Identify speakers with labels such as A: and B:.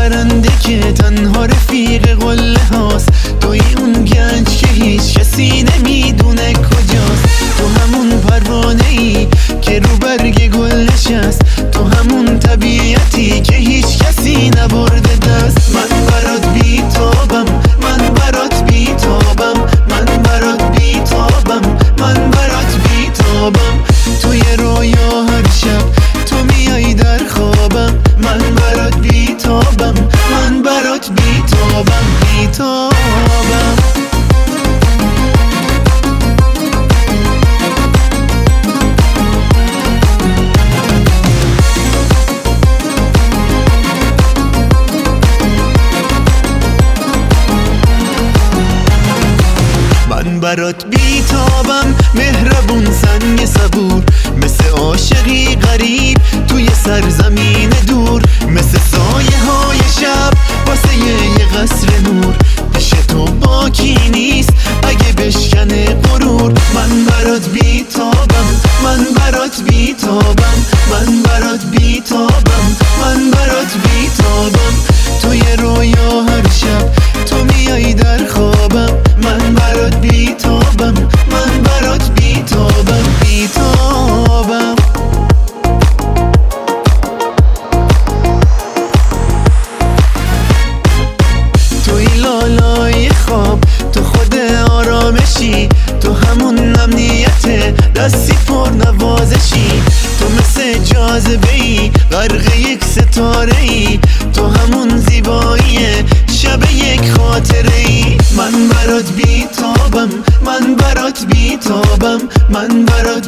A: پرنده که تنها رفیق قله هاست، توی اون گنج که هیچ کسی نمیدونه کجاست. تو همون پروانه ای که رو برگ گل نشست، تو همون طبیعتی که هیچ کسی نبرده دست. من برات بیتابم، من برات بیتابم، من برات بیتابم، من برات بیتابم. توی رویا هر شب تو میای در خوابم، من برات بیتابم، من برات بیتابم، بیتابم. من برات بیتابم، مهربون سنگ صبور، مثل عاشقی غریب توی سرزمین دور، مثل سایه های شب واسه یه قصر نور. پیش تو باکی نیست اگه بشکنه غرور. من برات بیتابم، من برات بیتابم، من برات بیتابم، من برات بیتابم. توی رویا هر شب تو میای در خوابم، من برات بیتابم، من برات بیتابم، بیتابم. توی لالای خواب، تو خود آرامشی، تو همون امنیت دستی پر نوازشی. تو مثل جاذبه ای غرق یک ستاره ای، تو همون زیبایی شب یک خاطره ای. من برات بیتابم، من برات بیتابم، من برات